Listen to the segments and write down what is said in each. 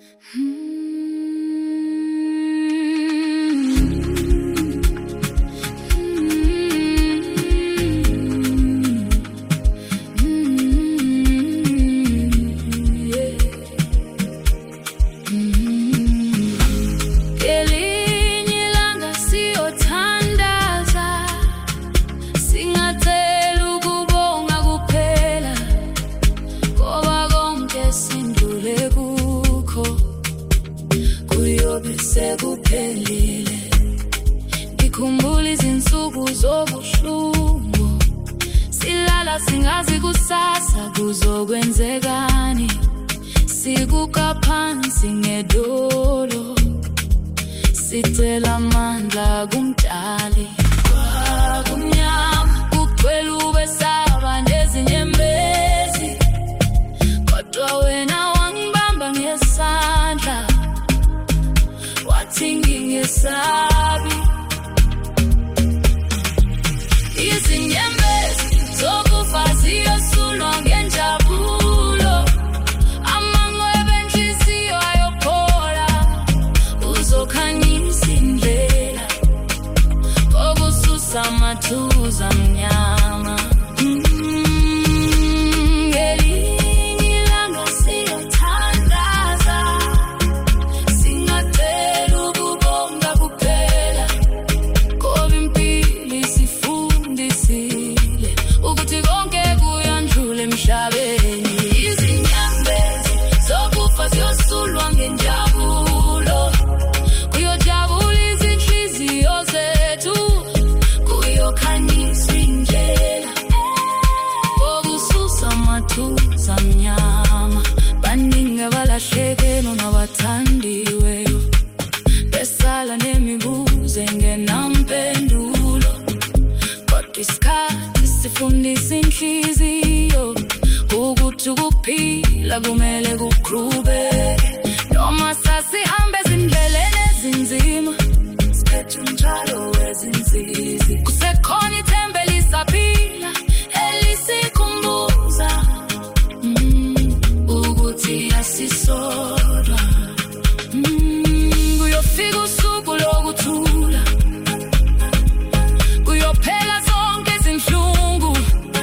Sekuphelile ngikhumbula izinsuku zobuhlungu silala singazi kusasa kuzokwenzekani sikuka phansi ngedolo sicela amandla kumdali kwakumnyama kugcwele ubesaba nezinyembezi kodwa wena wangibamba ngesandla Ngingesabi izinyembezi zokufa ziyosulwa ngenjabulo amangwebe enhliziyo ayophola uzokhanyisa indlela kokususa amathuza amnyama Zamnyama baningi balahlekelwe nabathandiwe besala nemibuzo engenampendulo kodwa isikhathi sifundisa inhliziyo ukuthi ukuphila kumele kuqhubeke noma sasihambe ezindleleni ezinzima siphethe umthwalo wezinsizi kusekhona ithemba elisaphila elisikhumbuza sisodwa kuyofika usuku lokuthula kuyophela zonke izinhlungu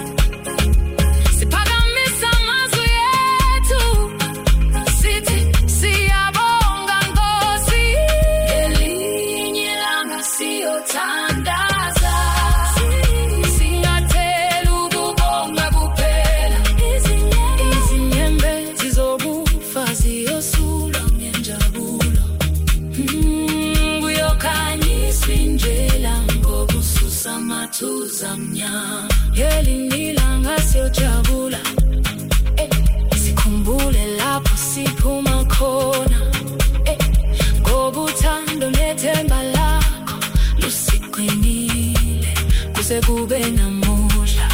siphakamisa amazwi ethu sithi siyabonga Nkosi elinye ilanga siyothandaza singathela ukubonga kuphela izinyembezi ziyosulwa ngenjabulo kuyokhanyisa indlela ngokususa amathuza amnyama ngelinye ilanga siyojabula sikhumbule lapho siphuma khona ngoba uthando nethemba lakho lusiqinile kuze kube namuhla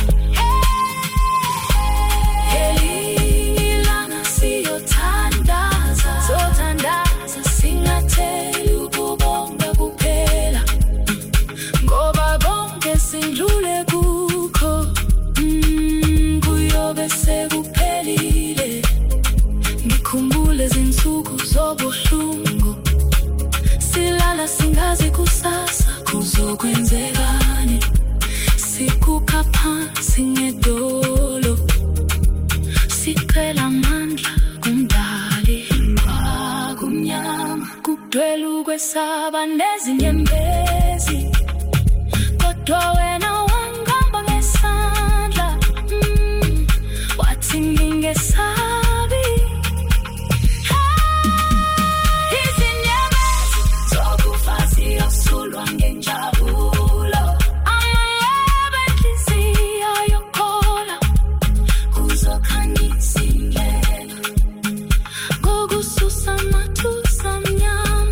Sothandaza singatheli ukubonga kuphela ngoba bonke sindlule kukho kuyobe sekuphelile ngikhumbule izinsuku zobuhlungu silala singazi kusasa kuzokwenzekani sikuka phansi ngedolo sicela amandla kumdali kumnyama kugcwele ukwesaba nezinyembezi kodwa wena wangibamba ngesandla wathi ngingesabi izinyembezi zokufa ziyosulwa ngenjabulo amangwebe enhliziyo ayophola uzokhanyisa indlela kokususa amathuza amnyama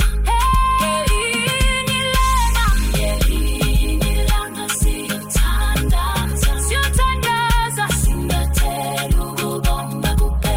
siyothandaza singathela ukubonga kuphela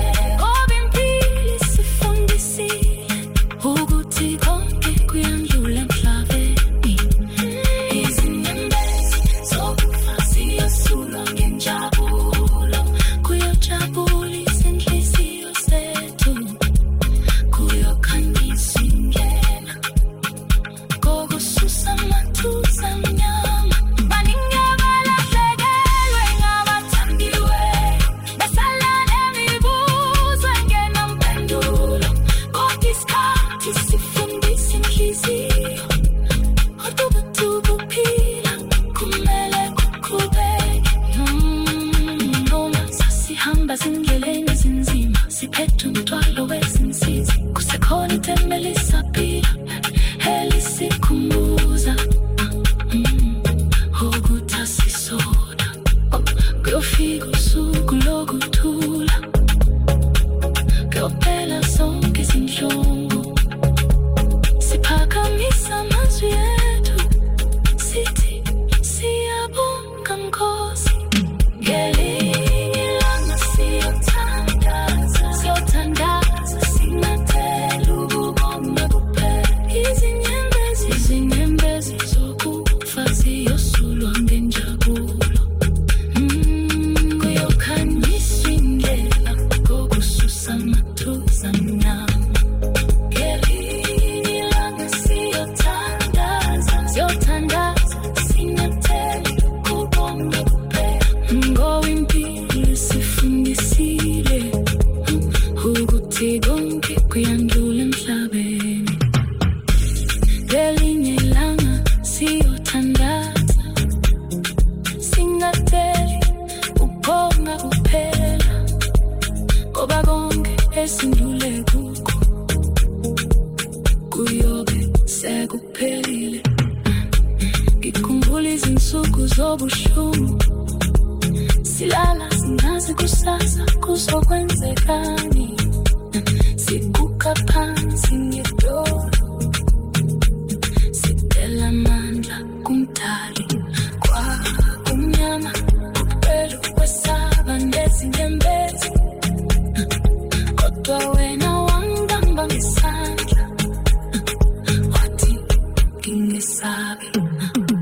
khona ithemba elisapila elisikhumbuza ukuthi asisoda kuyofika usuku lokuthula kuyophela zonke izinhlungu siphakamisa amazwi ethu sithi siyabonga Nkosi ngelinye ilanga siyothandaza singathela ukubonga kuphela izinyembezi zokufa ziyosulwa ngenjabulo kuyokhanyiswa indlela ngokususa amathuza amnyama ngelinye ilanga siyothandaza singathela ukubonga kuphela ngowimpilo sifundisile ukuthi konke kuyandlula emhlabeni ngelinye ilanga siyothandaza singatheli ukubonga kuphela ngoba konke esindlule kukho kuyobe sekuphelile ngikhumbula izinsuku zobuhlungu silala singazi kusasa kuzokwenzekani siguqa phansi ngedolo sicela amandla kumdali kwakumnyama kuphela ukwesaba nezinyembezi kodwa wena wangibamba ngesandla wathi ngingesabi